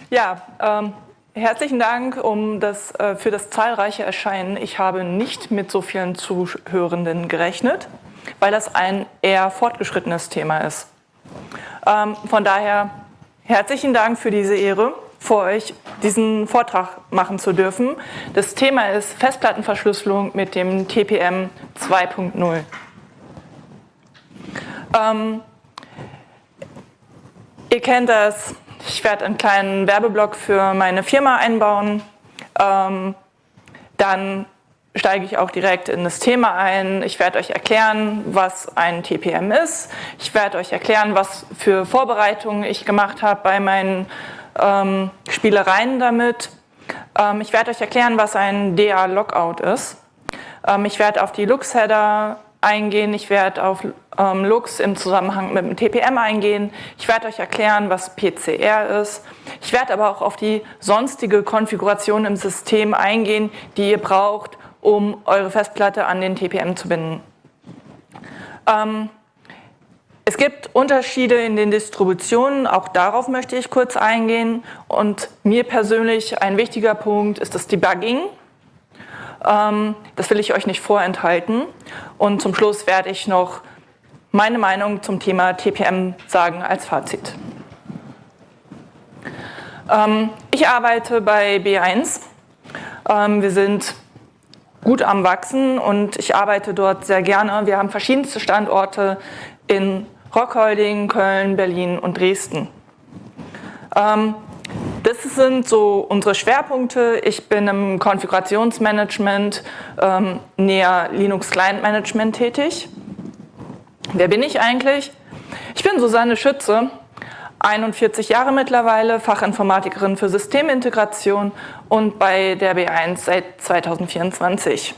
Ja, herzlichen Dank für das zahlreiche Erscheinen. Ich habe nicht mit so vielen Zuhörenden gerechnet, weil das ein eher fortgeschrittenes Thema ist. Von daher herzlichen Dank für diese Ehre, vor euch diesen Vortrag machen zu dürfen. Das Thema ist Festplattenverschlüsselung mit dem TPM 2.0. Ihr kennt das. Ich werde einen kleinen Werbeblock für meine Firma einbauen. Dann steige ich auch direkt in das Thema ein. Ich werde euch erklären, was ein TPM ist. Ich werde euch erklären, was für Vorbereitungen ich gemacht habe bei meinen Spielereien damit. Ich werde euch erklären, was ein DA-Lockout ist. Ich werde auf die Lux-Header eingehen, ich werde auf Lux im Zusammenhang mit dem TPM eingehen, ich werde euch erklären, was PCR ist, ich werde aber auch auf die sonstige Konfiguration im System eingehen, die ihr braucht, um eure Festplatte an den TPM zu binden. Es gibt Unterschiede in den Distributionen, auch darauf möchte ich kurz eingehen, und mir persönlich ein wichtiger Punkt ist das Debugging. Das will ich euch nicht vorenthalten. Und zum Schluss werde ich noch meine Meinung zum Thema TPM sagen als Fazit. Ich arbeite bei B1. Wir sind gut am Wachsen und ich arbeite dort sehr gerne. Wir haben verschiedenste Standorte in Rockheulding, Köln, Berlin und Dresden. Das sind so unsere Schwerpunkte. Ich bin im Konfigurationsmanagement, näher Linux Client Management tätig. Wer bin ich eigentlich? Ich bin Susanne Schütze, 41 Jahre mittlerweile, Fachinformatikerin für Systemintegration und bei der B1 seit 2024.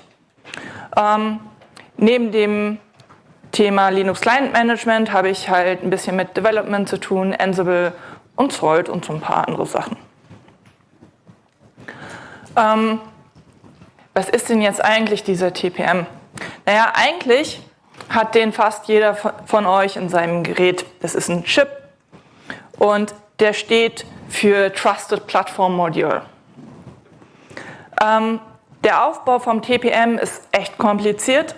Neben dem Thema Linux Client Management habe ich halt ein bisschen mit Development zu tun, Ansible und Salt und so ein paar andere Sachen. Was ist denn jetzt eigentlich dieser TPM? Naja, eigentlich hat den fast jeder von euch in seinem Gerät. Das ist ein Chip und der steht für Trusted Platform Module. Der Aufbau vom TPM ist echt kompliziert.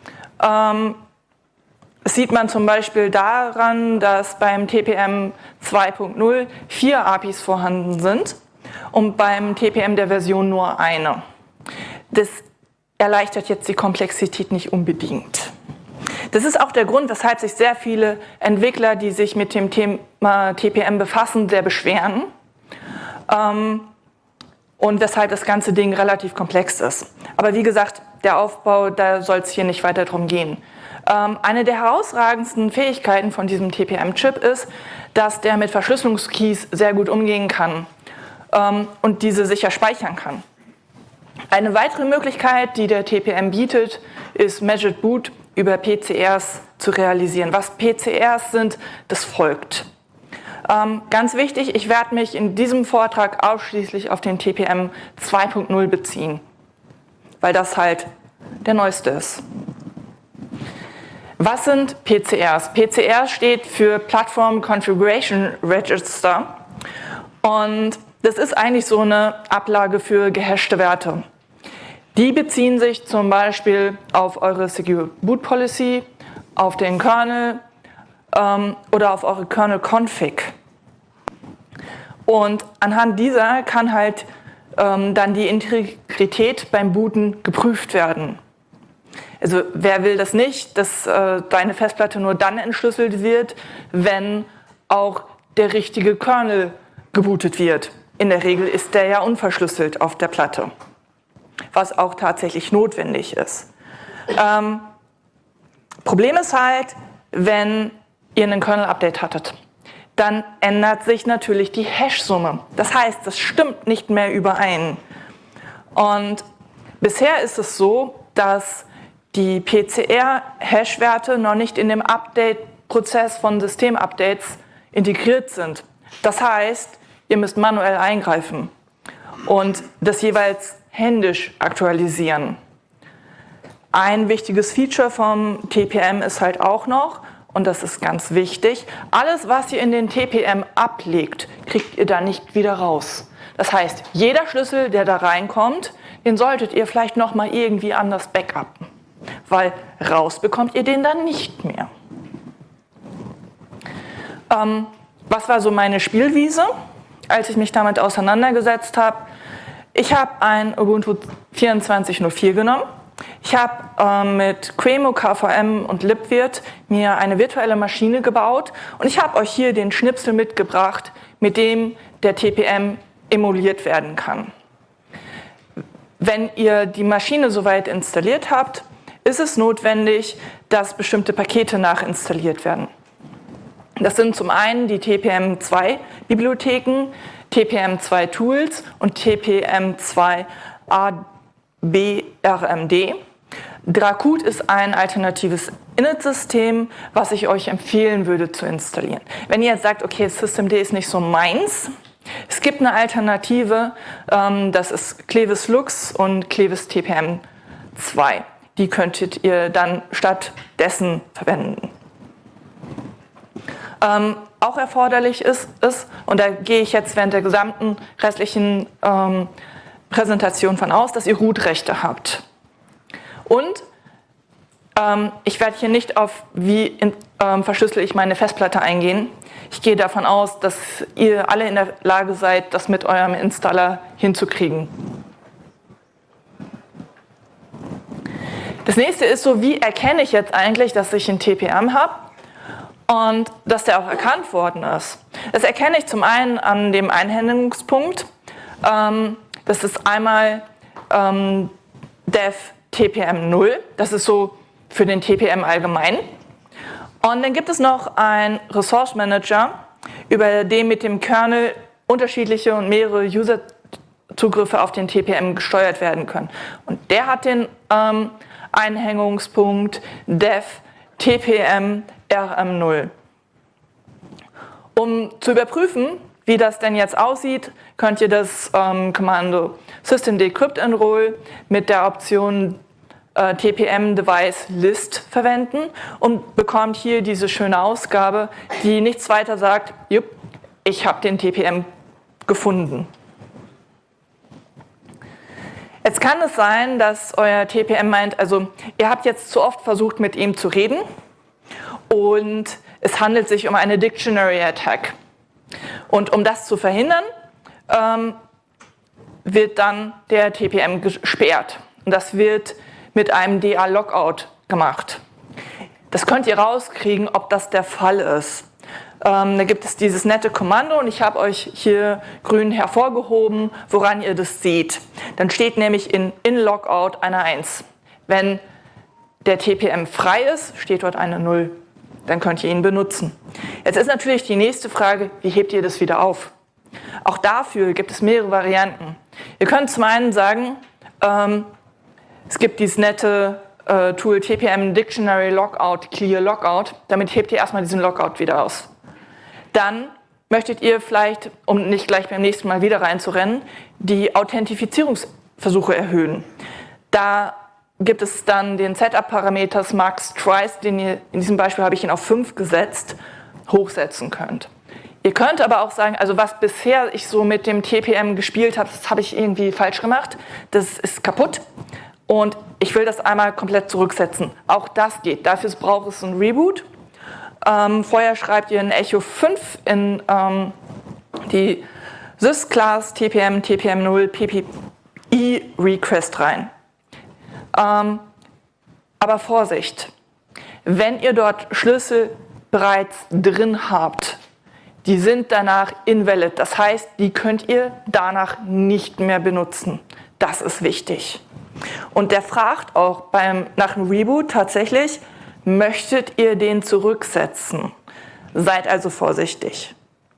Das sieht man zum Beispiel daran, dass beim TPM 2.0 4 APIs vorhanden sind und beim TPM der Version nur eine. Das erleichtert jetzt die Komplexität nicht unbedingt. Das ist auch der Grund, weshalb sich sehr viele Entwickler, die sich mit dem Thema TPM befassen, sehr beschweren und weshalb das ganze Ding relativ komplex ist. Aber wie gesagt, der Aufbau, da soll es hier nicht weiter drum gehen. Eine der herausragendsten Fähigkeiten von diesem TPM-Chip ist, dass der mit Verschlüsselungskeys sehr gut umgehen kann und diese sicher speichern kann. Eine weitere Möglichkeit, die der TPM bietet, ist Measured Boot über PCRs zu realisieren. Was PCRs sind, das folgt. Ganz wichtig, ich werde mich in diesem Vortrag ausschließlich auf den TPM 2.0 beziehen, weil das halt der neueste ist. Was sind PCRs? PCR steht für Platform Configuration Register und das ist eigentlich so eine Ablage für gehashte Werte. Die beziehen sich zum Beispiel auf eure Secure Boot Policy, auf den Kernel oder auf eure Kernel-Config. Und anhand dieser kann halt dann die Integrität beim Booten geprüft werden. Also wer will das nicht, dass deine Festplatte nur dann entschlüsselt wird, wenn auch der richtige Kernel gebootet wird. In der Regel ist der ja unverschlüsselt auf der Platte, was auch tatsächlich notwendig ist. Problem ist halt, wenn ihr einen Kernel-Update hattet, dann ändert sich natürlich die Hash-Summe. Das heißt, das stimmt nicht mehr überein. Und bisher ist es so, dass die PCR-Hash-Werte noch nicht in dem Update-Prozess von Systemupdates integriert sind. Das heißt, ihr müsst manuell eingreifen und das jeweils händisch aktualisieren. Ein wichtiges Feature vom TPM ist halt auch noch, und das ist ganz wichtig, alles, was ihr in den TPM ablegt, kriegt ihr da nicht wieder raus. Das heißt, jeder Schlüssel, der da reinkommt, den solltet ihr vielleicht nochmal irgendwie anders backuppen, weil raus bekommt ihr den dann nicht mehr. Was war so meine Spielwiese, als ich mich damit auseinandergesetzt habe? Ich habe ein Ubuntu 24.04 genommen. Ich habe mit Qemu, KVM und libvirt mir eine virtuelle Maschine gebaut und ich habe euch hier den Schnipsel mitgebracht, mit dem der TPM emuliert werden kann. Wenn ihr die Maschine soweit installiert habt, ist es notwendig, dass bestimmte Pakete nachinstalliert werden. Das sind zum einen die TPM2-Bibliotheken, TPM2-Tools und TPM2-ABRMD. Dracut ist ein alternatives Init-System, was ich euch empfehlen würde zu installieren. Wenn ihr jetzt sagt, okay, Systemd ist nicht so meins, es gibt eine Alternative, das ist Clevis Lux und Clevis TPM2. Die könntet ihr dann stattdessen verwenden. Auch erforderlich ist, und da gehe ich jetzt während der gesamten restlichen Präsentation von aus, dass ihr Root-Rechte habt. Und ich werde hier nicht auf, wie verschlüssel ich meine Festplatte eingehen. Ich gehe davon aus, dass ihr alle in der Lage seid, das mit eurem Installer hinzukriegen. Das nächste ist so, wie erkenne ich jetzt eigentlich, dass ich einen TPM habe und dass der auch erkannt worden ist. Das erkenne ich zum einen an dem Einhändigungspunkt. Das ist einmal dev TPM 0, das ist so für den TPM allgemein. Und dann gibt es noch einen Resource Manager, über den mit dem Kernel unterschiedliche und mehrere User-Zugriffe auf den TPM gesteuert werden können. Und der hat den Einhängungspunkt dev TPM RM0. Um zu überprüfen, wie das denn jetzt aussieht, könnt ihr das Kommando systemd crypt enroll mit der Option TPM Device List verwenden und bekommt hier diese schöne Ausgabe, die nichts weiter sagt, jupp, ich habe den TPM gefunden. Jetzt kann es sein, dass euer TPM meint, also ihr habt jetzt zu oft versucht, mit ihm zu reden und es handelt sich um eine Dictionary Attack. Und um das zu verhindern, wird dann der TPM gesperrt. Und das wird mit einem DA-Logout gemacht. Das könnt ihr rauskriegen, ob das der Fall ist. Da gibt es dieses nette Kommando und ich habe euch hier grün hervorgehoben, woran ihr das seht. Dann steht nämlich in Logout eine 1. Wenn der TPM frei ist, steht dort eine 0. Dann könnt ihr ihn benutzen. Jetzt ist natürlich die nächste Frage, wie hebt ihr das wieder auf? Auch dafür gibt es mehrere Varianten. Ihr könnt zum einen sagen, es gibt dieses nette Tool TPM Dictionary Logout, Clear Logout. Damit hebt ihr erstmal diesen Logout wieder aus. Dann möchtet ihr vielleicht, um nicht gleich beim nächsten Mal wieder reinzurennen, die Authentifizierungsversuche erhöhen. Da gibt es dann den Setup-Parameter Max Tries, den ihr, in diesem Beispiel habe ich ihn auf 5 gesetzt, hochsetzen könnt. Ihr könnt aber auch sagen, also was bisher ich so mit dem TPM gespielt habe, das habe ich irgendwie falsch gemacht, das ist kaputt und ich will das einmal komplett zurücksetzen. Auch das geht, dafür braucht es ein Reboot. Vorher schreibt ihr ein Echo 5 in die sys-class TPM, TPM0, PPI Request rein. Aber Vorsicht, wenn ihr dort Schlüssel bereits drin habt, die sind danach invalid. Das heißt, die könnt ihr danach nicht mehr benutzen. Das ist wichtig. Und der fragt auch nach dem Reboot tatsächlich, möchtet ihr den zurücksetzen? Seid also vorsichtig.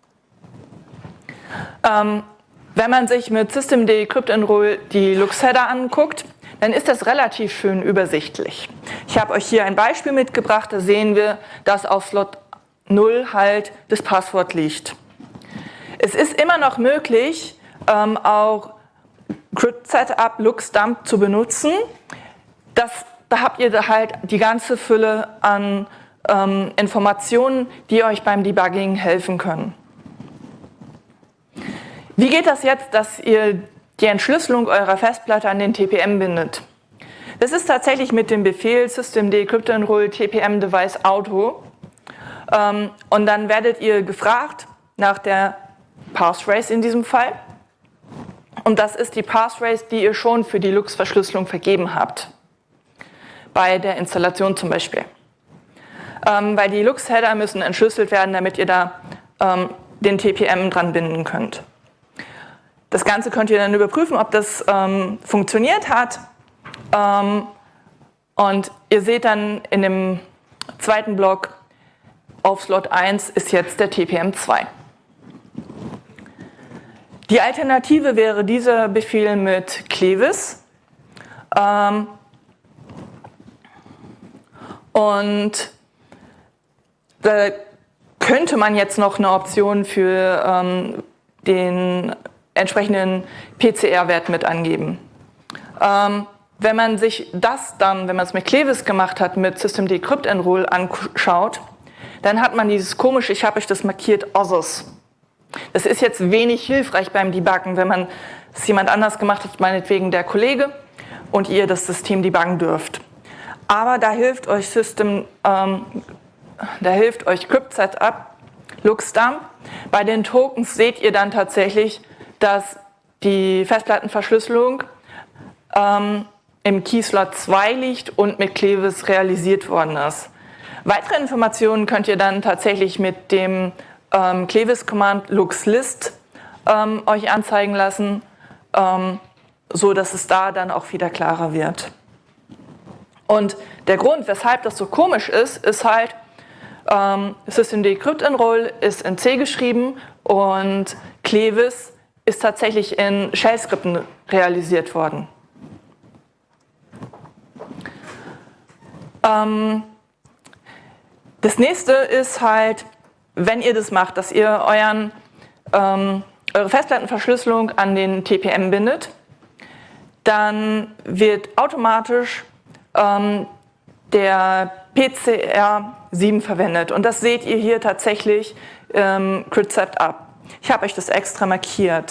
Wenn man sich mit systemd crypt enroll die Lux-Header anguckt, dann ist das relativ schön übersichtlich. Ich habe euch hier ein Beispiel mitgebracht, da sehen wir, dass auf Slot 0 halt das Passwort liegt. Es ist immer noch möglich, auch crypt-setup lux-dump zu benutzen. Da habt ihr halt die ganze Fülle an Informationen, die euch beim Debugging helfen können. Wie geht das jetzt, dass ihr die Entschlüsselung eurer Festplatte an den TPM bindet? Das ist tatsächlich mit dem Befehl systemd cryptenroll tpm device auto. Und dann werdet ihr gefragt nach der Passphrase in diesem Fall. Und das ist die Passphrase, die ihr schon für die LUKS-Verschlüsselung vergeben habt. Bei der Installation zum Beispiel. Weil die LUKS-Header müssen entschlüsselt werden, damit ihr da den TPM dran binden könnt. Das Ganze könnt ihr dann überprüfen, ob das funktioniert hat. Und ihr seht dann in dem zweiten Block, auf Slot 1 ist jetzt der TPM2. Die Alternative wäre dieser Befehl mit Clevis. Und da könnte man jetzt noch eine Option für den entsprechenden PCR-Wert mit angeben. Wenn man sich das dann, wenn man es mit Clevis gemacht hat, mit systemd cryptenroll anschaut, dann hat man dieses komische, ich habe euch das markiert, Others. Das ist jetzt wenig hilfreich beim Debuggen, wenn man es jemand anders gemacht hat, meinetwegen der Kollege, und ihr das System debuggen dürft. Aber da hilft euch CryptSetup, LuxDump. Bei den Tokens seht ihr dann tatsächlich, dass die Festplattenverschlüsselung im Keyslot 2 liegt und mit Clevis realisiert worden ist. Weitere Informationen könnt ihr dann tatsächlich mit dem Clevis-Command luxlist euch anzeigen lassen, so dass es da dann auch wieder klarer wird. Und der Grund, weshalb das so komisch ist, ist halt, systemd cryptenroll ist in C geschrieben und Clevis ist tatsächlich in Shell-Skripten realisiert worden. Das nächste ist halt, wenn ihr das macht, dass ihr eure Festplattenverschlüsselung an den TPM bindet, dann wird automatisch der PCR7 verwendet. Und das seht ihr hier tatsächlich CryptSetup. Ich habe euch das extra markiert.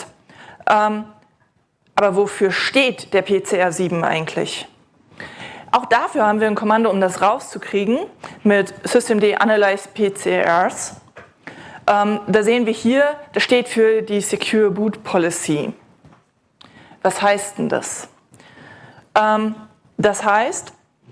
Aber wofür steht der PCR7 eigentlich? Auch dafür haben wir ein Kommando, um das rauszukriegen, mit systemd analyze PCRs. Da sehen wir hier, das steht für die Secure Boot Policy. Was heißt denn das? Das heißt,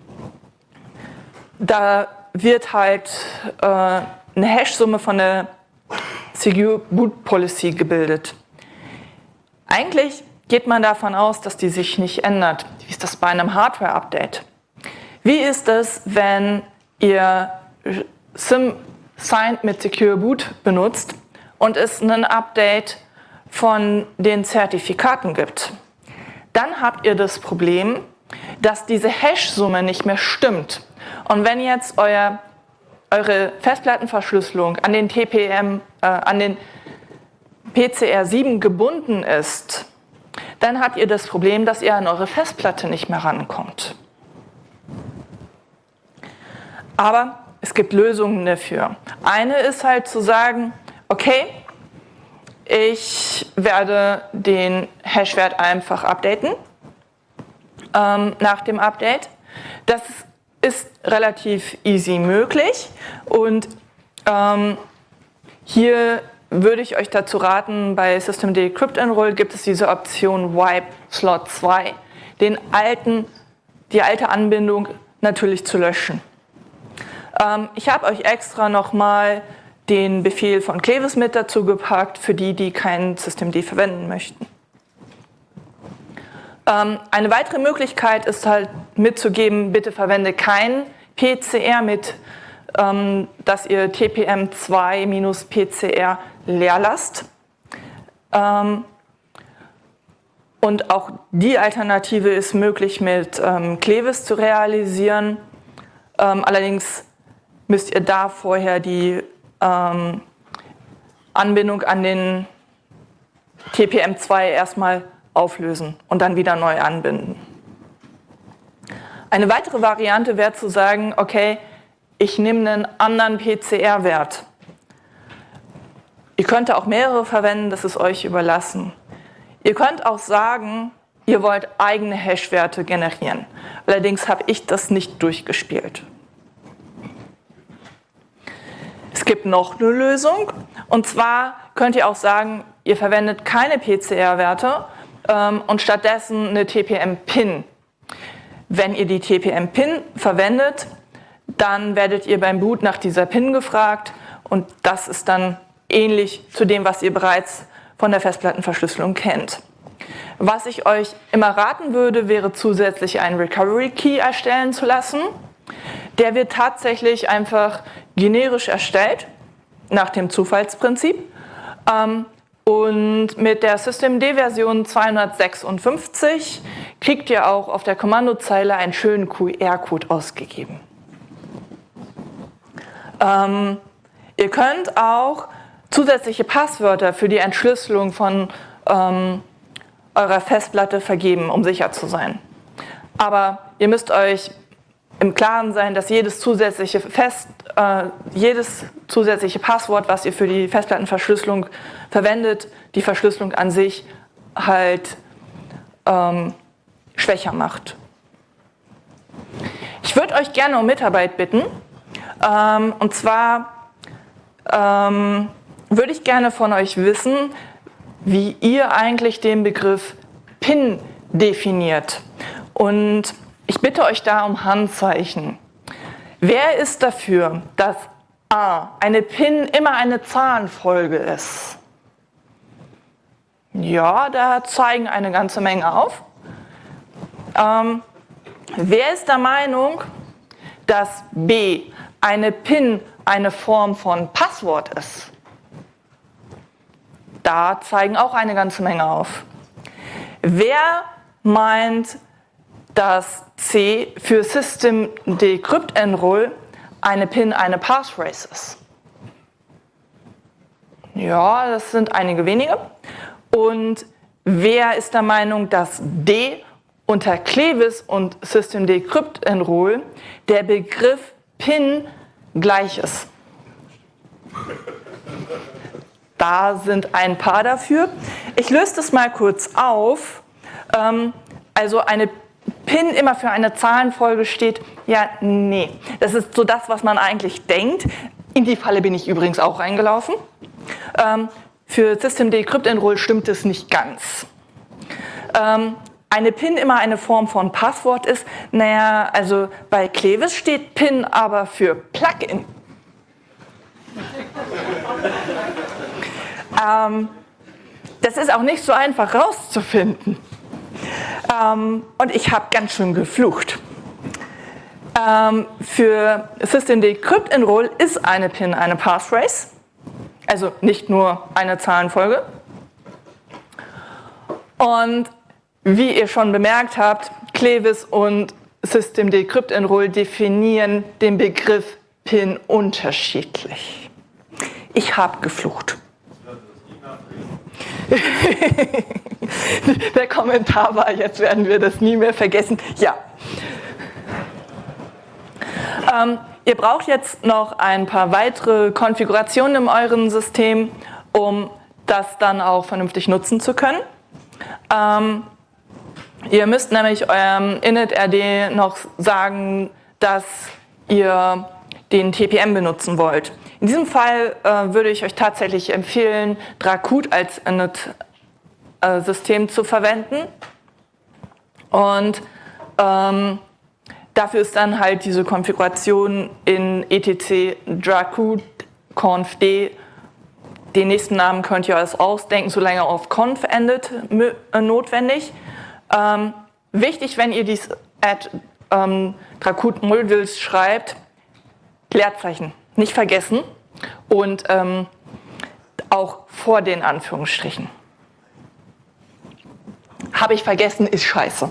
da wird halt eine Hash-Summe von der Secure Boot Policy gebildet. Eigentlich geht man davon aus, dass die sich nicht ändert. Wie ist das bei einem Hardware-Update? Wie ist es, wenn ihr SIM-Signed mit Secure Boot benutzt und es ein Update von den Zertifikaten gibt? Dann habt ihr das Problem, dass diese Hash-Summe nicht mehr stimmt. Und wenn jetzt eure Festplattenverschlüsselung an den PCR7 gebunden ist, dann habt ihr das Problem, dass ihr an eure Festplatte nicht mehr rankommt. Aber es gibt Lösungen dafür. Eine ist halt zu sagen, okay, ich werde den Hashwert einfach updaten nach dem Update. Das ist relativ easy möglich und hier würde ich euch dazu raten, bei systemd cryptenroll gibt es diese Option Wipe Slot 2, die alte Anbindung natürlich zu löschen. Ich habe euch extra nochmal den Befehl von Clevis mit dazu gepackt, für die kein systemd verwenden möchten. Eine weitere Möglichkeit ist halt mitzugeben, bitte verwende kein PCR mit, dass ihr TPM2-PCR leer lasst. Und auch die Alternative ist möglich mit Clevis zu realisieren. Allerdings müsst ihr da vorher die Anbindung an den TPM2 erstmal auflösen und dann wieder neu anbinden. Eine weitere Variante wäre zu sagen, okay, ich nehme einen anderen PCR-Wert. Ihr könnt auch mehrere verwenden, das ist euch überlassen. Ihr könnt auch sagen, ihr wollt eigene Hash-Werte generieren. Allerdings habe ich das nicht durchgespielt. Es gibt noch eine Lösung, und zwar könnt ihr auch sagen, ihr verwendet keine PCR-Werte und stattdessen eine TPM-Pin. Wenn ihr die TPM-Pin verwendet, dann werdet ihr beim Boot nach dieser Pin gefragt, und das ist dann ähnlich zu dem, was ihr bereits von der Festplattenverschlüsselung kennt. Was ich euch immer raten würde, wäre zusätzlich einen Recovery Key erstellen zu lassen. Der wird tatsächlich einfach generisch erstellt, nach dem Zufallsprinzip. Und mit der Systemd-Version 256 kriegt ihr auch auf der Kommandozeile einen schönen QR-Code ausgegeben. Ihr könnt auch zusätzliche Passwörter für die Entschlüsselung von eurer Festplatte vergeben, um sicher zu sein. Aber ihr müsst euch im Klaren sein, dass jedes zusätzliche Passwort, was ihr für die Festplattenverschlüsselung verwendet, die Verschlüsselung an sich halt schwächer macht. Ich würde euch gerne um Mitarbeit bitten. Und zwar würde ich gerne von euch wissen, wie ihr eigentlich den Begriff PIN definiert. Und ich bitte euch da um Handzeichen. Wer ist dafür, dass A, eine PIN immer eine Zahlenfolge ist? Ja, da zeigen eine ganze Menge auf. Wer ist der Meinung, dass B, eine PIN eine Form von Passwort ist? Da zeigen auch eine ganze Menge auf. Wer meint, dass C für Systemd Crypt Enroll eine PIN eine Passphrase ist? Ja, das sind einige wenige. Und wer ist der Meinung, dass D unter Clevis und Systemd Crypt Enroll der Begriff PIN gleich ist? Da sind ein paar dafür. Ich löse das mal kurz auf. Also eine PIN immer für eine Zahlenfolge steht, ja, nee. Das ist so das, was man eigentlich denkt. In die Falle bin ich übrigens auch reingelaufen. Für Systemd Crypt Enroll stimmt es nicht ganz. Eine PIN immer eine Form von Passwort ist, naja, also bei Clevis steht PIN aber für Plugin. Das ist auch nicht so einfach rauszufinden. Und ich habe ganz schön geflucht. Für Systemd Crypt Enroll ist eine PIN eine Passphrase, also nicht nur eine Zahlenfolge. Und wie ihr schon bemerkt habt, Clevis und Systemd Crypt Enroll definieren den Begriff PIN unterschiedlich. Ich habe geflucht. Der Kommentar war, jetzt werden wir das nie mehr vergessen. Ja. Ihr braucht jetzt noch ein paar weitere Konfigurationen in eurem System, um das dann auch vernünftig nutzen zu können. Ihr müsst nämlich eurem initRD noch sagen, dass ihr den TPM benutzen wollt. In diesem Fall würde ich euch tatsächlich empfehlen, Dracud als Init-System zu verwenden. Und dafür ist dann halt diese Konfiguration in etc Dracud conf d. Den nächsten Namen könnt ihr euch ausdenken, solange er auf conf endet, notwendig. Wichtig, wenn ihr dies Dracud Modules schreibt, Leerzeichen nicht vergessen und auch vor den Anführungsstrichen. Habe ich vergessen, ist scheiße.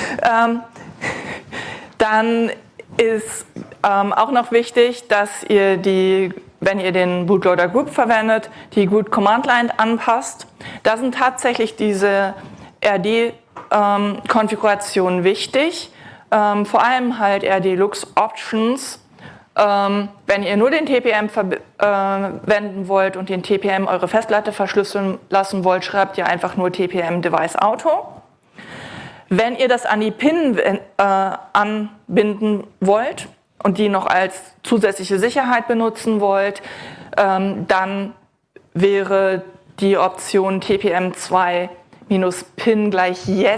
Dann ist auch noch wichtig, dass ihr wenn ihr den Bootloader Group verwendet, die Group Command Line anpasst. Da sind tatsächlich diese RD-Konfigurationen wichtig. Vor allem halt RD Lux Options Wenn ihr nur den TPM verwenden wollt und den TPM eure Festplatte verschlüsseln lassen wollt, schreibt ihr einfach nur TPM Device Auto. Wenn ihr das an die PIN anbinden wollt und die noch als zusätzliche Sicherheit benutzen wollt, dann wäre die Option TPM2 -PIN gleich Yes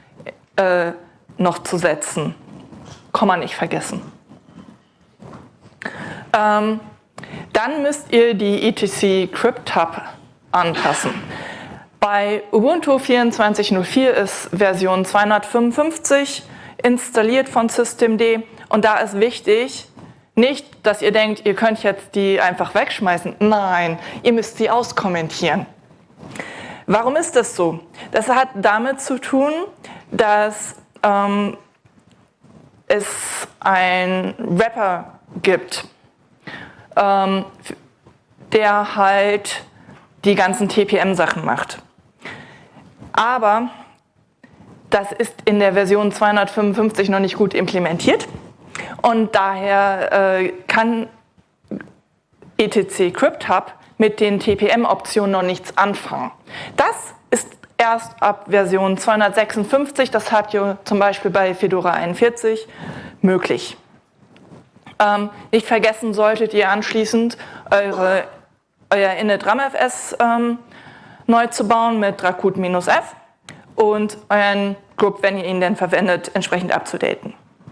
noch zu setzen. Kann man nicht vergessen. Dann müsst ihr die etc Crypt-Tab anpassen. Bei Ubuntu 24.04 ist Version 255 installiert von systemd und da ist wichtig, nicht, dass ihr denkt, ihr könnt jetzt die einfach wegschmeißen. Nein, ihr müsst sie auskommentieren. Warum ist das so? Das hat damit zu tun, dass es einen Wrapper gibt, der halt die ganzen TPM-Sachen macht. Aber das ist in der Version 255 noch nicht gut implementiert und daher kann etc Crypt-Tab mit den TPM-Optionen noch nichts anfangen. Das ist erst ab Version 256, das habt ihr zum Beispiel bei Fedora 41 möglich. Nicht vergessen solltet ihr anschließend euer init-ramfs neu zu bauen mit Dracut-F und euren Group, wenn ihr ihn denn verwendet, entsprechend abzudaten.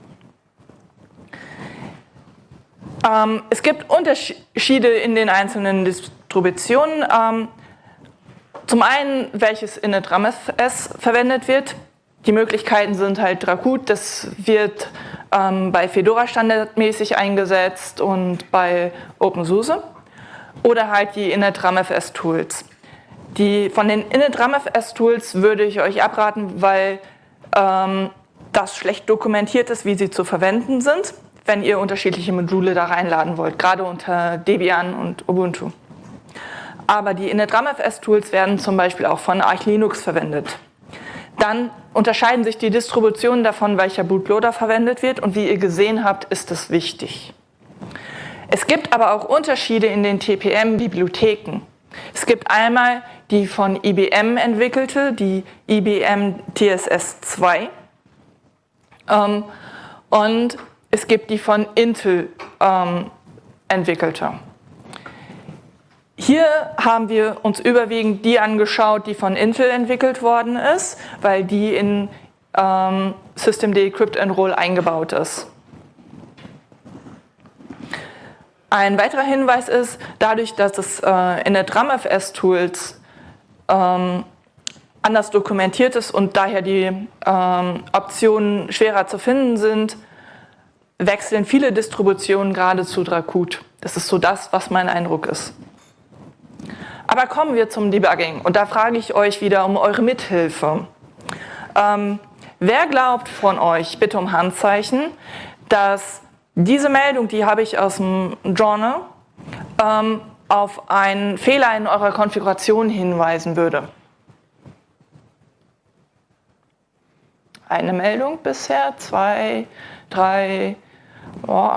Es gibt Unterschiede in den einzelnen Distributionen. Zum einen, welches init-ramfs verwendet wird. Die Möglichkeiten sind halt Dracut, das wird bei Fedora standardmäßig eingesetzt und bei OpenSUSE. Oder halt die init-ramfs-Tools. Von den init-ramfs-Tools würde ich euch abraten, weil das schlecht dokumentiert ist, wie sie zu verwenden sind, wenn ihr unterschiedliche Module da reinladen wollt, gerade unter Debian und Ubuntu. Aber die init-ramfs-Tools werden zum Beispiel auch von Arch Linux verwendet. Dann unterscheiden sich die Distributionen davon, welcher Bootloader verwendet wird und wie ihr gesehen habt, ist das wichtig. Es gibt aber auch Unterschiede in den TPM-Bibliotheken. Es gibt einmal die von IBM entwickelte, die IBM TSS2 und es gibt die von Intel entwickelte. Hier haben wir uns überwiegend die angeschaut, die von Intel entwickelt worden ist, weil die in systemd Crypt Enroll eingebaut ist. Ein weiterer Hinweis ist, dadurch, dass es init-ramfs-Tools anders dokumentiert ist und daher die Optionen schwerer zu finden sind, wechseln viele Distributionen gerade zu Dracut. Das ist so das, was mein Eindruck ist. Aber kommen wir zum Debugging und da frage ich euch wieder um eure Mithilfe. Wer glaubt von euch, bitte um Handzeichen, dass diese Meldung, die habe ich aus dem Journal, auf einen Fehler in eurer Konfiguration hinweisen würde? Eine Meldung bisher, 2, 3, oh.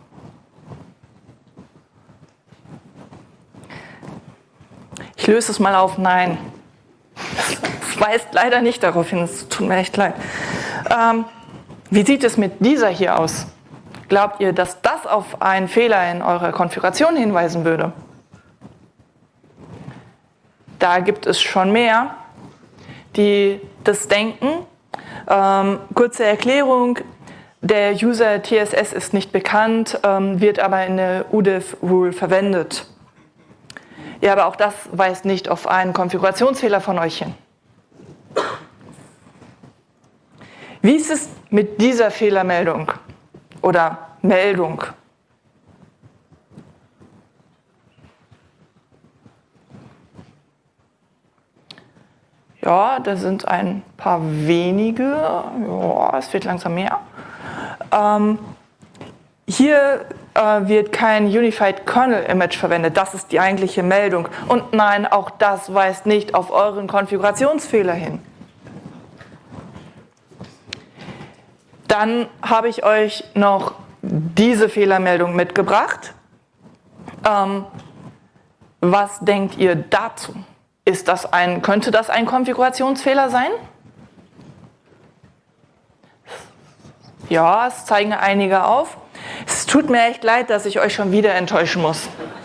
Ich löse es mal auf Nein. Es weist leider nicht darauf hin, es tut mir echt leid. Wie sieht es mit dieser hier aus? Glaubt ihr, dass das auf einen Fehler in eurer Konfiguration hinweisen würde? Da gibt es schon mehr, die das denken. Kurze Erklärung, der User TSS ist nicht bekannt, wird aber in der UDIF-Rule verwendet. Ja, aber auch das weist nicht auf einen Konfigurationsfehler von euch hin. Wie ist es mit dieser Fehlermeldung oder Meldung? Ja, da sind ein paar wenige. Ja, es wird langsam mehr. Hier wird kein Unified Kernel Image verwendet. Das ist die eigentliche Meldung. Und nein, auch das weist nicht auf euren Konfigurationsfehler hin. Dann habe ich euch noch diese Fehlermeldung mitgebracht. Was denkt ihr dazu? Könnte das ein Konfigurationsfehler sein? Ja, es zeigen einige auf. Es tut mir echt leid, dass ich euch schon wieder enttäuschen muss.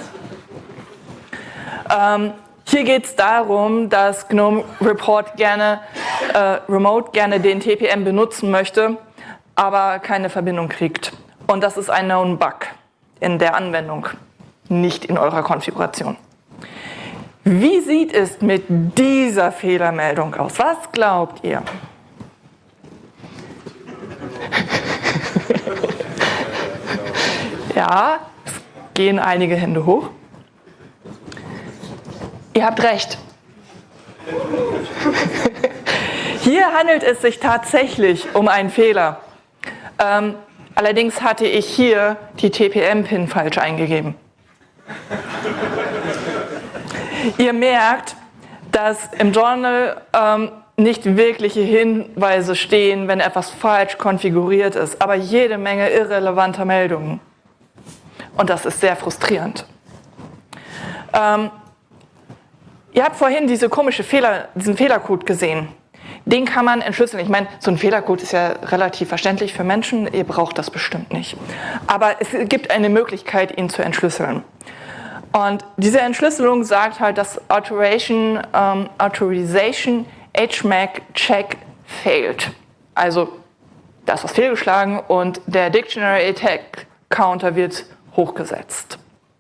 Hier geht es darum, dass GNOME Remote gerne den TPM benutzen möchte, aber keine Verbindung kriegt. Und das ist ein Known Bug in der Anwendung, nicht in eurer Konfiguration. Wie sieht es mit dieser Fehlermeldung aus? Was glaubt ihr? Ja, es gehen einige Hände hoch. Ihr habt recht. Hier handelt es sich tatsächlich um einen Fehler. Allerdings hatte ich hier die TPM-Pin falsch eingegeben. Ihr merkt, dass im Journal nicht wirkliche Hinweise stehen, wenn etwas falsch konfiguriert ist, aber jede Menge irrelevanter Meldungen. Und das ist sehr frustrierend. Ihr habt vorhin diesen Fehlercode gesehen. Den kann man entschlüsseln. Ich meine, so ein Fehlercode ist ja relativ verständlich für Menschen. Ihr braucht das bestimmt nicht. Aber es gibt eine Möglichkeit, ihn zu entschlüsseln. Und diese Entschlüsselung sagt halt, dass Authorization HMAC Check failed. Also, da ist was fehlgeschlagen und der Dictionary Attack Counter wird hochgesetzt.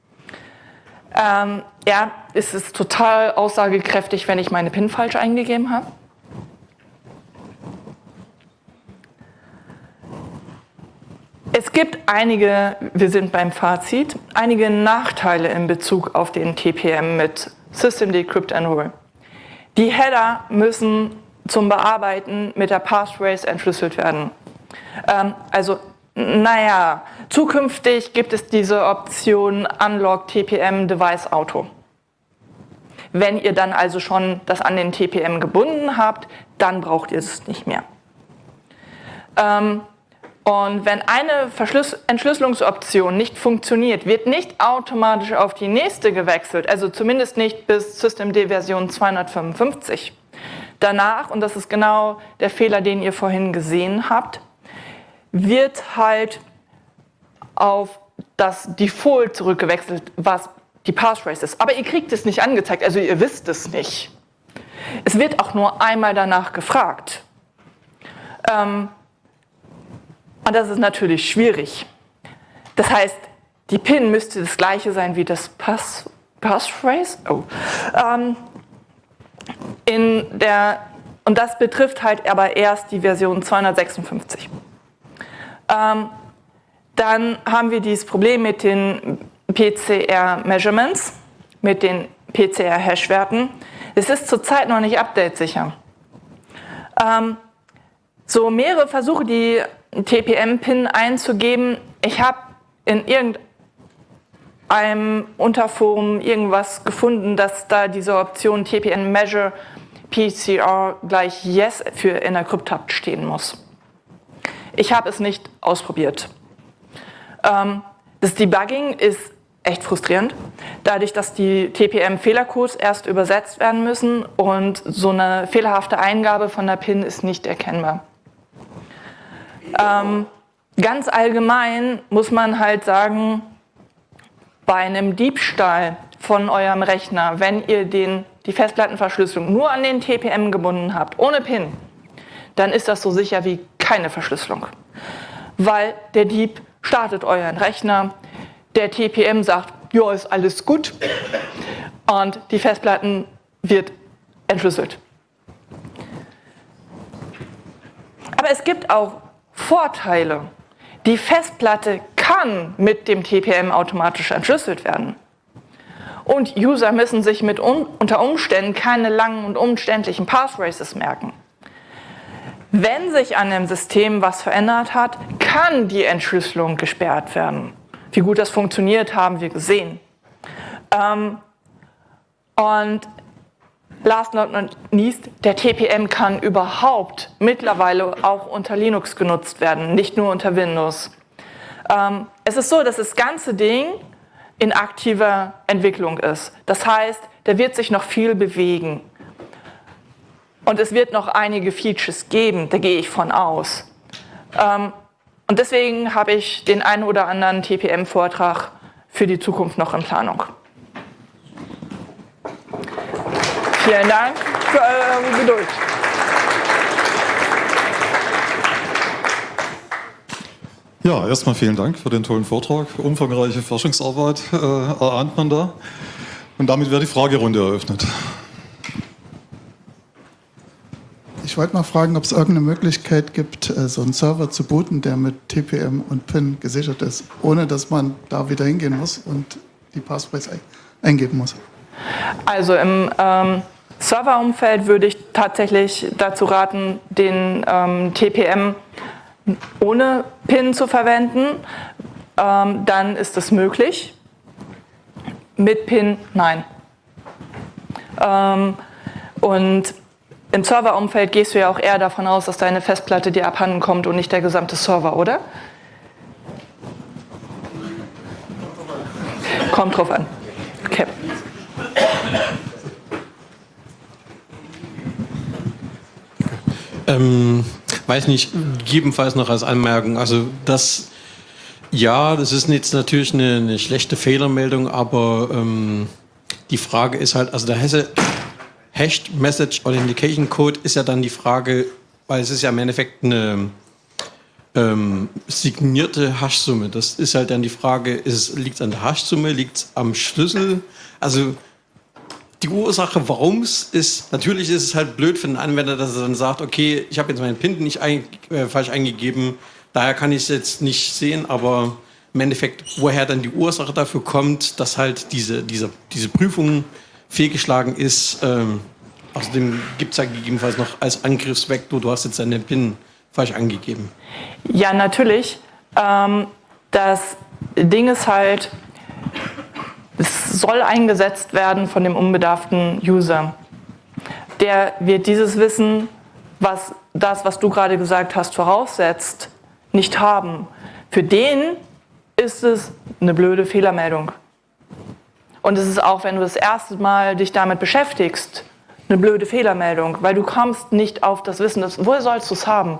Ja, es ist total aussagekräftig, wenn ich meine PIN falsch eingegeben habe. Es gibt wir sind beim Fazit, einige Nachteile in Bezug auf den TPM mit System Decrypt Enroll. Die Header müssen zum Bearbeiten mit der Passphrase entschlüsselt werden. Zukünftig gibt es diese Option Unlock TPM Device Auto. Wenn ihr dann also schon das an den TPM gebunden habt, dann braucht ihr es nicht mehr. Und wenn eine Entschlüsselungsoption nicht funktioniert, wird nicht automatisch auf die nächste gewechselt, also zumindest nicht bis Systemd Version 255. Danach, und das ist genau der Fehler, den ihr vorhin gesehen habt, wird halt auf das Default zurückgewechselt, was die Passphrase ist. Aber ihr kriegt es nicht angezeigt, also ihr wisst es nicht. Es wird auch nur einmal danach gefragt. Und das ist natürlich schwierig. Das heißt, die PIN müsste das gleiche sein wie das Passphrase. Und das betrifft halt aber erst die Version 256. Dann haben wir dieses Problem mit den PCR-Measurements, mit den PCR-Hash-Werten. Es ist zurzeit noch nicht update-sicher. So mehrere Versuche, die TPM-Pin einzugeben. Ich habe in irgendeinem Unterforum irgendwas gefunden, dass da diese Option TPM Measure PCR gleich Yes für Encrypt stehen muss. Ich habe es nicht ausprobiert. Das Debugging ist echt frustrierend, dadurch, dass die TPM-Fehlercodes erst übersetzt werden müssen und so eine fehlerhafte Eingabe von der PIN ist nicht erkennbar. Ganz allgemein muss man halt sagen, bei einem Diebstahl von eurem Rechner, wenn ihr die Festplattenverschlüsselung nur an den TPM gebunden habt, ohne PIN, dann ist das so sicher wie keine Verschlüsselung. Weil der Dieb startet euren Rechner, der TPM sagt, ja, ist alles gut und die Festplatten wird entschlüsselt. Aber es gibt auch Vorteile. Die Festplatte kann mit dem TPM automatisch entschlüsselt werden. Und User müssen sich unter Umständen keine langen und umständlichen Passphrases merken. Wenn sich an dem System was verändert hat, kann die Entschlüsselung gesperrt werden. Wie gut das funktioniert, haben wir gesehen. Und last but not least, der TPM kann überhaupt mittlerweile auch unter Linux genutzt werden, nicht nur unter Windows. Es ist so, dass das ganze Ding in aktiver Entwicklung ist. Das heißt, da wird sich noch viel bewegen. Und es wird noch einige Features geben, da gehe ich von aus. Und deswegen habe ich den einen oder anderen TPM-Vortrag für die Zukunft noch in Planung. Vielen Dank für eure Geduld. Ja, erstmal vielen Dank für den tollen Vortrag. Umfangreiche Forschungsarbeit erahnt man da. Und damit wird die Fragerunde eröffnet. Ich wollte mal fragen, ob es irgendeine Möglichkeit gibt, so einen Server zu booten, der mit TPM und PIN gesichert ist, ohne dass man da wieder hingehen muss und die Passphrase eingeben muss. Also im Serverumfeld würde ich tatsächlich dazu raten, den TPM ohne PIN zu verwenden. Dann ist es möglich. Mit PIN nein. Und im Serverumfeld gehst du ja auch eher davon aus, dass deine Festplatte dir abhanden kommt und nicht der gesamte Server, oder? Kommt drauf an. Okay. Weiß nicht, gegebenenfalls noch als Anmerkung, also das ist jetzt natürlich eine schlechte Fehlermeldung, aber die Frage ist halt, also der Hashed Message Authentication Code ist ja dann die Frage, weil es ist ja im Endeffekt eine signierte Hashsumme. Das ist halt dann die Frage, liegt es an der Hashsumme, liegt es am Schlüssel? Also die Ursache, warum es ist, natürlich ist es halt blöd für den Anwender, dass er dann sagt, okay, ich habe jetzt meinen PIN nicht falsch eingegeben, daher kann ich es jetzt nicht sehen, aber im Endeffekt, woher dann die Ursache dafür kommt, dass halt diese Prüfung fehlgeschlagen ist. Außerdem gibt es ja gegebenenfalls noch als Angriffsvektor, du hast jetzt deinen PIN falsch angegeben. Ja, natürlich. Das Ding ist halt, es soll eingesetzt werden von dem unbedarften User. Der wird dieses Wissen, was du gerade gesagt hast, voraussetzt, nicht haben. Für den ist es eine blöde Fehlermeldung. Und es ist auch, wenn du das erste Mal dich damit beschäftigst, eine blöde Fehlermeldung, weil du kommst nicht auf das Wissen. Woher sollst du es haben?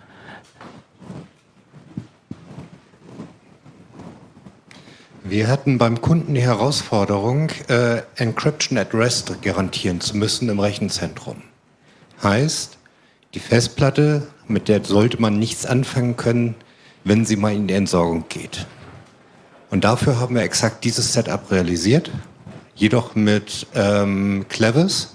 Wir hatten beim Kunden die Herausforderung, Encryption at Rest garantieren zu müssen im Rechenzentrum. Heißt, die Festplatte, mit der sollte man nichts anfangen können, wenn sie mal in die Entsorgung geht. Und dafür haben wir exakt dieses Setup realisiert, jedoch mit Clevis.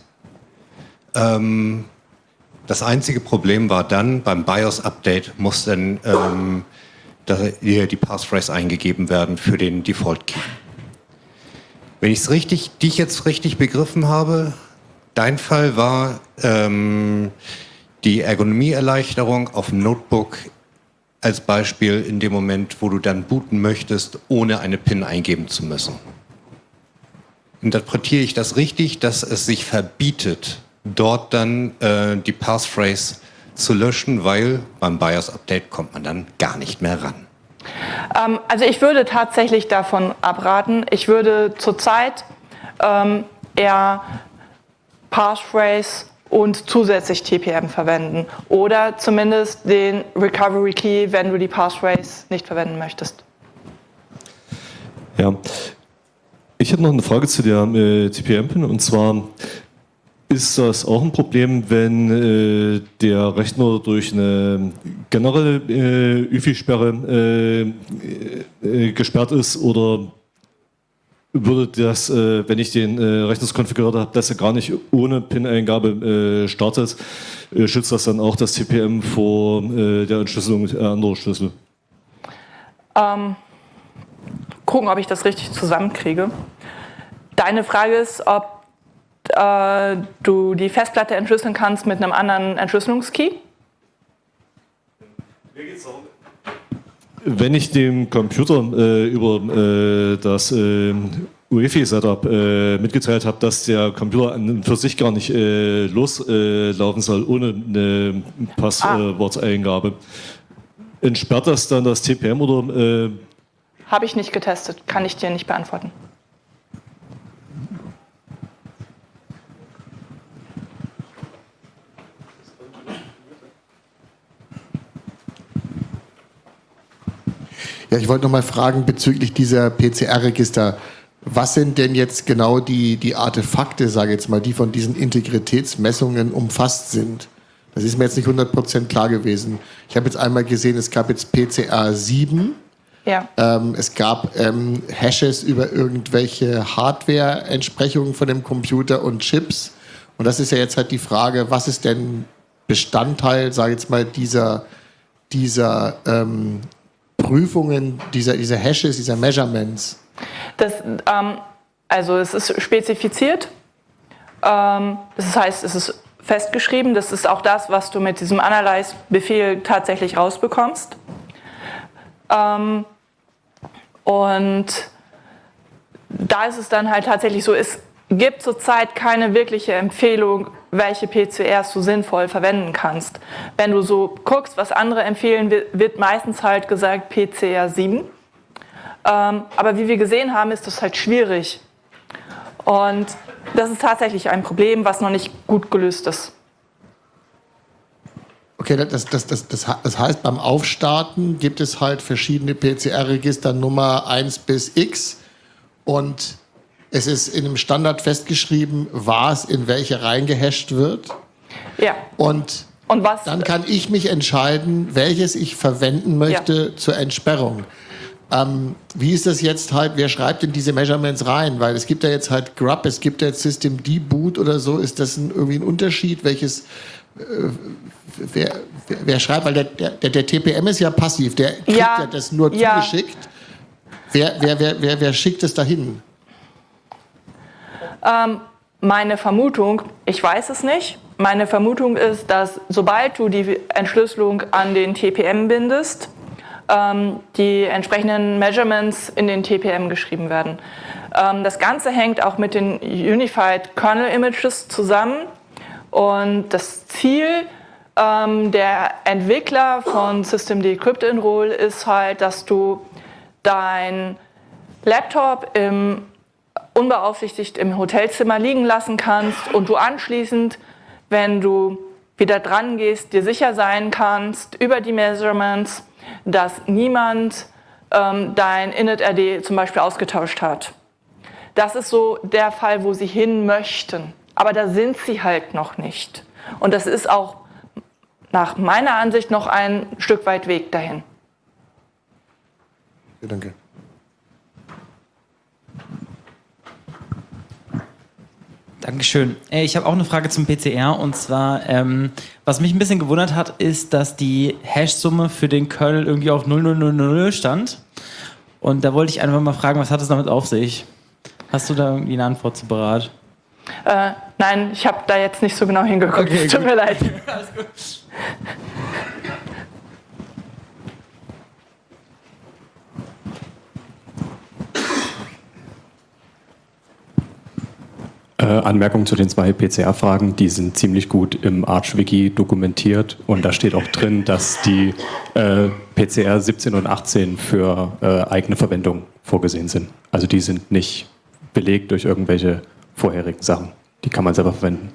Das einzige Problem war dann, beim BIOS-Update muss dann die Passphrase eingegeben werden für den Default-Key. Wenn ich dich jetzt richtig begriffen habe, dein Fall war die Ergonomieerleichterung auf dem Notebook als Beispiel in dem Moment, wo du dann booten möchtest, ohne eine PIN eingeben zu müssen. Interpretiere ich das richtig, dass es sich verbietet, dort dann die Passphrase zu löschen, weil beim BIOS-Update kommt man dann gar nicht mehr ran? Also ich würde tatsächlich davon abraten. Ich würde zurzeit eher Passphrase und zusätzlich TPM verwenden oder zumindest den Recovery Key, wenn du die Passphrase nicht verwenden möchtest. Ja, ich hätte noch eine Frage zu der TPM-Pin, und zwar: Ist das auch ein Problem, wenn der Rechner durch eine generelle UEFI-Sperre gesperrt ist, oder würde das, wenn ich den Rechner konfiguriert habe, dass er gar nicht ohne PIN-Eingabe startet, schützt das dann auch das TPM vor der Entschlüsselung anderer Schlüssel? Gucken, ob ich das richtig zusammenkriege. Deine Frage ist, ob du die Festplatte entschlüsseln kannst mit einem anderen Entschlüsselungskey? Wenn ich dem Computer über das UEFI-Setup mitgeteilt habe, dass der Computer an und für sich gar nicht loslaufen soll ohne eine Passworteingabe, entsperrt das dann das TPM oder Habe ich nicht getestet, kann ich dir nicht beantworten. Ja, ich wollte noch mal fragen bezüglich dieser PCR-Register. Was sind denn jetzt genau die Artefakte, sage ich jetzt mal, die von diesen Integritätsmessungen umfasst sind? Das ist mir jetzt nicht 100% klar gewesen. Ich habe jetzt einmal gesehen, es gab jetzt PCR 7. Ja. Es gab Hashes über irgendwelche Hardware-Entsprechungen von dem Computer und Chips. Und das ist ja jetzt halt die Frage, was ist denn Bestandteil, sage ich jetzt mal, dieser Prüfungen, dieser Hashes, dieser Measurements? Also es ist spezifiziert. Das heißt, es ist festgeschrieben. Das ist auch das, was du mit diesem Analyze-Befehl tatsächlich rausbekommst. Und da ist es dann halt tatsächlich so, es gibt zurzeit keine wirkliche Empfehlung, welche PCRs du sinnvoll verwenden kannst. Wenn du so guckst, was andere empfehlen, wird meistens halt gesagt PCR 7. Aber wie wir gesehen haben, ist das halt schwierig. Und das ist tatsächlich ein Problem, was noch nicht gut gelöst ist. Okay, das heißt, beim Aufstarten gibt es halt verschiedene PCR-Register Nummer 1 bis X und es ist in einem Standard festgeschrieben, was in welche reingehasht wird. Ja. Und was, dann kann ich mich entscheiden, welches ich verwenden möchte zur Entsperrung. Wie ist das jetzt halt, wer schreibt denn diese Measurements rein? Weil es gibt ja jetzt halt Grub, es gibt ja jetzt Systemd Boot oder so. Ist das irgendwie ein Unterschied? Welches, wer schreibt? Weil der TPM ist ja passiv, der kriegt ja das nur zugeschickt. Wer schickt es dahin? Meine Vermutung, ich weiß es nicht, meine Vermutung ist, dass sobald du die Entschlüsselung an den TPM bindest, die entsprechenden Measurements in den TPM geschrieben werden. Das Ganze hängt auch mit den Unified Kernel Images zusammen und das Ziel der Entwickler von Systemd Crypt-Enroll ist halt, dass du dein Laptop unbeaufsichtigt im Hotelzimmer liegen lassen kannst und du anschließend, wenn du wieder dran gehst, dir sicher sein kannst über die Measurements, dass niemand dein init-RD zum Beispiel ausgetauscht hat. Das ist so der Fall, wo sie hin möchten. Aber da sind sie halt noch nicht. Und das ist auch nach meiner Ansicht noch ein Stück weit Weg dahin. Ja, danke. Dankeschön. Ich habe auch eine Frage zum PCR und zwar, was mich ein bisschen gewundert hat, ist, dass die Hash-Summe für den Kernel irgendwie auf 0000 stand. Und da wollte ich einfach mal fragen, was hat es damit auf sich? Hast du da irgendwie eine Antwort zu parat? Nein, ich habe da jetzt nicht so genau hingeguckt. Okay, tut mir leid. Alles gut. Anmerkung zu den 2 PCR-Fragen, die sind ziemlich gut im Arch-Wiki dokumentiert und da steht auch drin, dass die PCR 17 und 18 für eigene Verwendung vorgesehen sind. Also die sind nicht belegt durch irgendwelche vorherigen Sachen. Die kann man selber verwenden.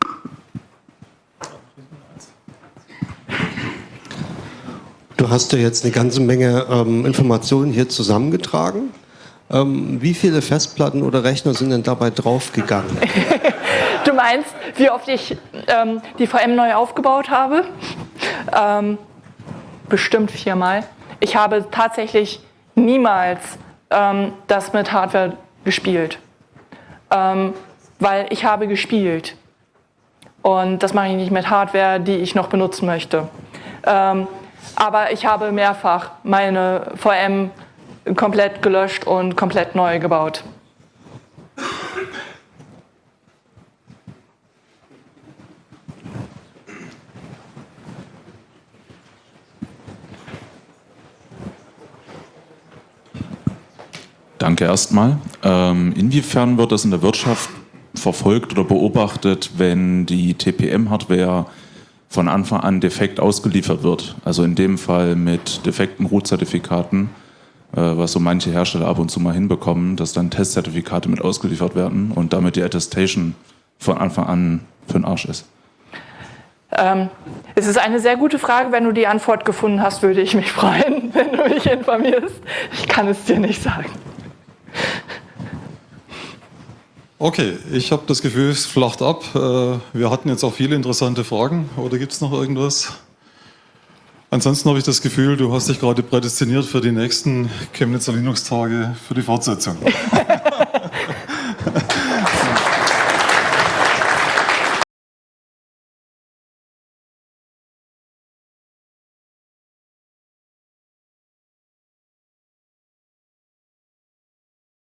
Du hast ja jetzt eine ganze Menge Informationen hier zusammengetragen. Wie viele Festplatten oder Rechner sind denn dabei draufgegangen? Du meinst, wie oft ich die VM neu aufgebaut habe? Bestimmt 4-mal. Ich habe tatsächlich niemals das mit Hardware gespielt. Weil ich habe gespielt. Und das mache ich nicht mit Hardware, die ich noch benutzen möchte. Aber ich habe mehrfach meine VM komplett gelöscht und komplett neu gebaut. Danke erstmal. Inwiefern wird das in der Wirtschaft verfolgt oder beobachtet, wenn die TPM-Hardware von Anfang an defekt ausgeliefert wird? Also in dem Fall mit defekten Root-Zertifikaten. was so manche Hersteller ab und zu mal hinbekommen, dass dann Testzertifikate mit ausgeliefert werden und damit die Attestation von Anfang an für den Arsch ist? Es ist eine sehr gute Frage. Wenn du die Antwort gefunden hast, würde ich mich freuen, wenn du mich informierst. Ich kann es dir nicht sagen. Okay, ich habe das Gefühl, es flacht ab. Wir hatten jetzt auch viele interessante Fragen. Oder gibt es noch irgendwas? Ansonsten habe ich das Gefühl, du hast dich gerade prädestiniert für die nächsten Chemnitzer Linux-Tage für die Fortsetzung.